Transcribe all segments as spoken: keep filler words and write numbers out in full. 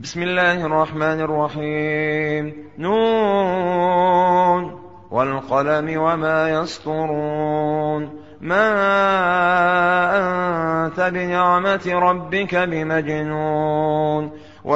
بسم الله الرحمن الرحيم. نون والقلم وما يسطرون. ما أنت بنعمة ربك بمجنون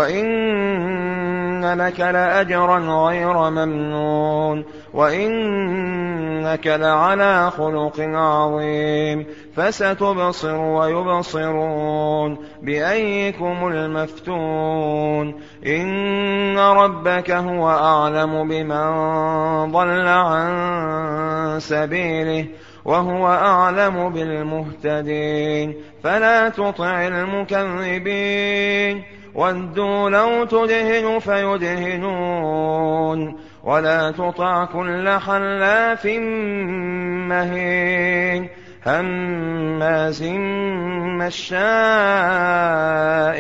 وإن لك لأجرا غير ممنون وإنك لعلى خلق عظيم. فستبصر ويبصرون بأيكم المفتون. إن ربك هو أعلم بمن ضل عن سبيله وهو أعلم بالمهتدين. فلا تطع المكذبين ودوا لو تدهن فيدهنون ولا تطع كل حلاف مهين هماز مشاء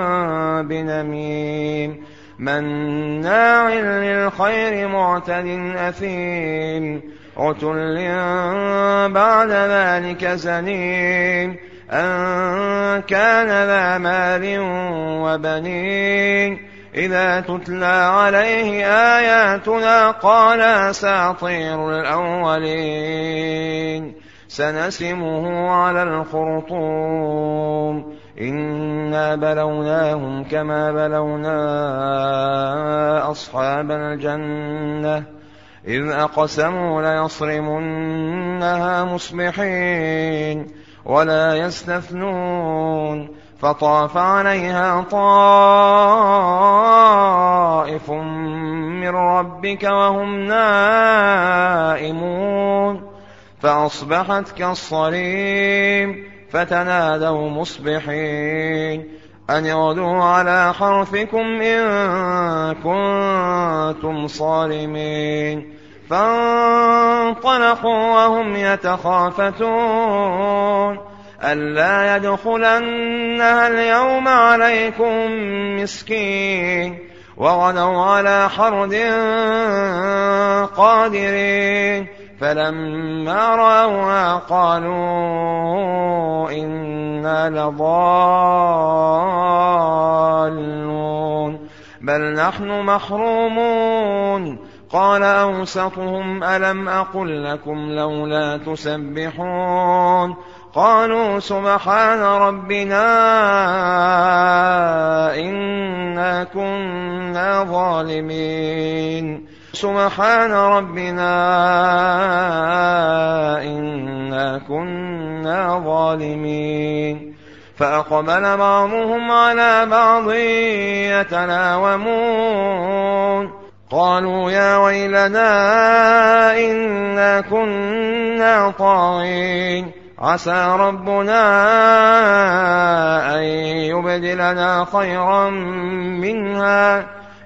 بنميم مناع للخير معتد أثيم عتل بعد ذلك زنيم أن كان ذا مال وبنين. إذا تتلى عليه آياتنا قال أساطير الأولين. سنسمه على الخرطوم. إنا بلوناهم كما بلونا أصحاب الجنة إذ أقسموا ليصرمنها مصبحين ولا يستثنون. فطاف عليها طائف من ربك وهم نائمون فأصبحت كالصريم. فتنادوا مصبحين أن اغدوا على حرثكم إن كنتم صارمين. فانطلقوا وهم يتخافتون ألا يدخلنها اليوم عليكم مسكين. وغدوا على حرد قادرين فلما رأوها قالوا إنا لضالون بل نحن محرومون. قال أوسطهم ألم أقل لكم لولا تسبحون قالوا سبحان ربنا إنا كنا ظالمين سبحان ربنا إنا كنا ظالمين. فأقبل بعضهم على بعض يتلاومون قالوا يا ويلنا إنا كنا طاغين عسى ربنا أن يبدلنا خيرا منها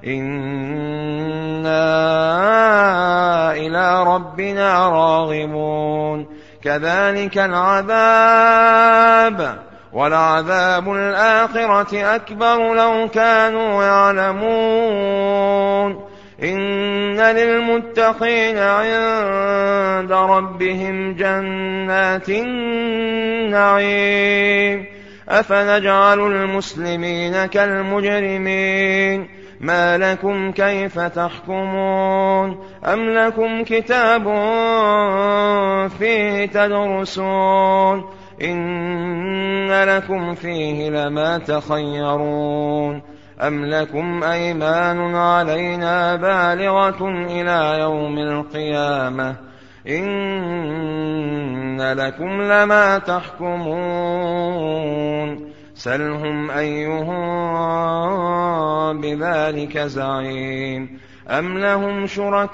إنا إلى ربنا راغبون. كذلك العذاب ولعذاب الآخرة أكبر لو كانوا يعلمون. إن للمتقين عند ربهم جنات النعيم. أفنجعل المسلمين كالمجرمين ما لكم كيف تحكمون أم لكم كتاب فيه تدرسون إن لكم فيه لما تخيرون أم لكم أيمان علينا بالغة إلى يوم القيامة إن لكم لما تحكمون. سلهم أيهم بذلك زعيم أم لهم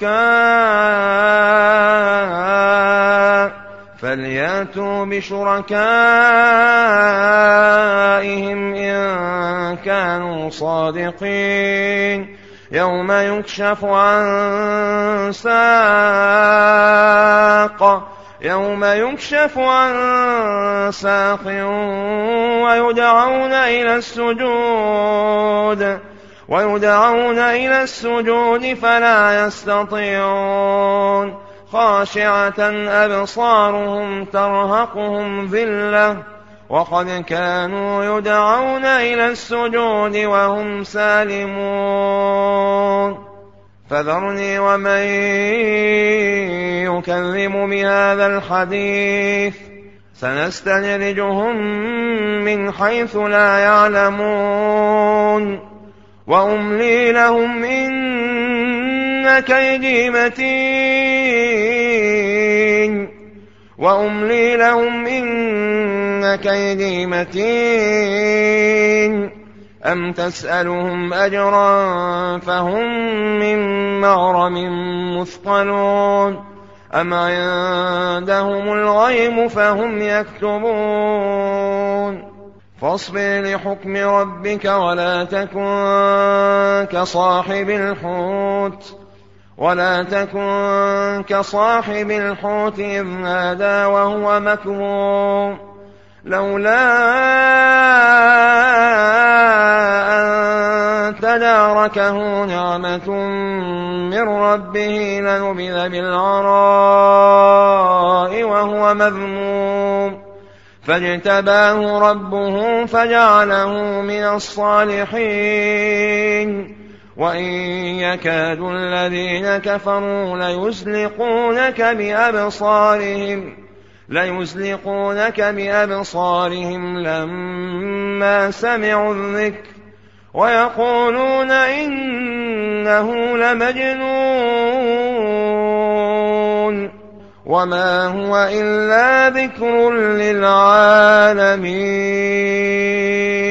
شركاء فليأتوا بشركائهم إن كانوا صادقين. يوم يكشف عن ساق يوم يكشف عن ساق ويدعون إلى السجود ويدعون إلى السجود فلا يستطيعون. خاشعة أبصارهم ترهقهم ذلة وقد كانوا يدعون إلى السجود وهم سالمون فذرني ومن يكذب بهذا الحديث سنستدرجهم من حيث لا يعلمون وأملي لهم إن كيدي متين وأملي لهم إن كيدي متين أم تسألهم أجرا فهم من مغرم مثقلون أم عندهم الغيب فهم يكتبون فاصبر لحكم ربك ولا تكن كصاحب الحوت ولا تكن كصاحب الحوت إذ نادى وهو مكظوم لولا أن تداركه نعمة من ربه لنبذ بالعراء وهو مذموم فاجتباه ربه فجعله من الصالحين وإن يكاد الذين كفروا ليزلقونك بأبصارهم ليزلقونك بأبصارهم لما سمعوا الذكر ويقولون إنه لمجنون وما هو إلا ذكر للعالمين.